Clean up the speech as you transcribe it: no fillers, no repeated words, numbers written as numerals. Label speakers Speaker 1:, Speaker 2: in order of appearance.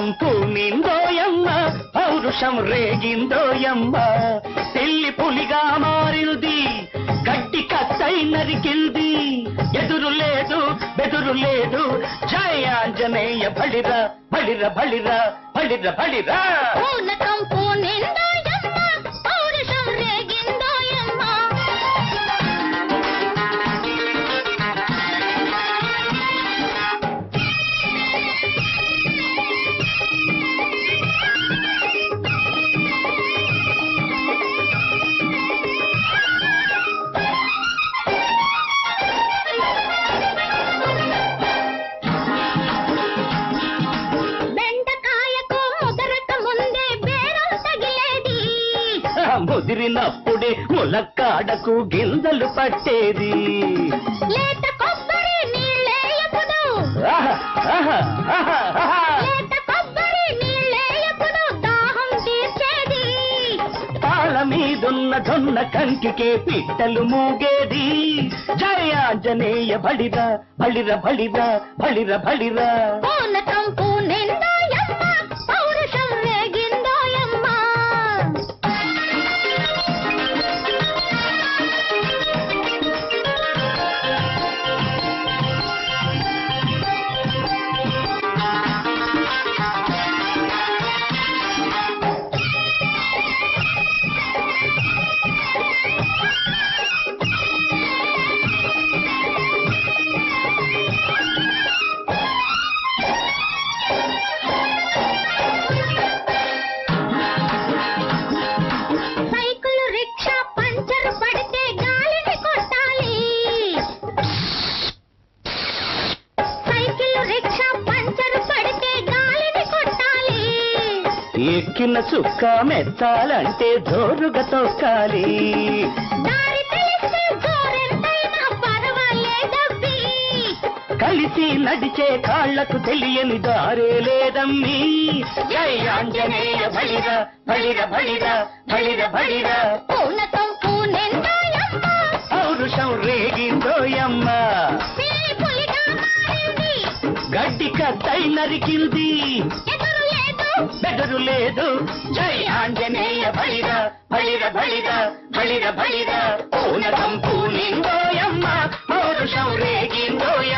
Speaker 1: కంపు నిందోయమ్మ పౌరుషం రేగిందోయమ్మ తెల్లి పులిగా మారింది గట్టి కత్తై నరికింది ఎదురు లేదు బెదురు లేదు జయ ఆంజనేయ బలిరా బలిర బలిర బలిర బలిరా
Speaker 2: కంపు నిందోయమ్మ పౌరుషం రేగిందోయమ్మ
Speaker 1: ముదిరినప్పుడే ములక్కాడకు గింజలు పట్టేది
Speaker 2: లేత కొబ్బరి నీళ్ళేయపుడు లేత కొబ్బరి నీళ్ళేయపుడు దాహం తీర్చేది
Speaker 1: పాల మీదున్న జొన్న కంకికే పిట్టలు మూగేది జయ ఆంజనేయ బలిరా బలిర బలిరా బలిర బలిరా
Speaker 2: కంపు నిందోయమ్మ పౌరుషం రేగిందోయమ్మ
Speaker 1: ఎక్కిన చుక్క మెత్తాలంటే జోరుగా తొక్కాలి కలిసి నడిచే కాళ్లకు తెలియని దారే లేదమ్మీ జయ ఆంజనేయ బలిర బలిర బలిర బలిర బలిర పౌరుషం రేగిందోయమ్మ గడ్డి కత్తై నరికింది బెదరు లేదు జై ఆంజనేయ బలిర బలిర బలిర బలిర బలిర పూనకం పూనిందోయమ్మ పౌరుషం రేగిందోయమ్మ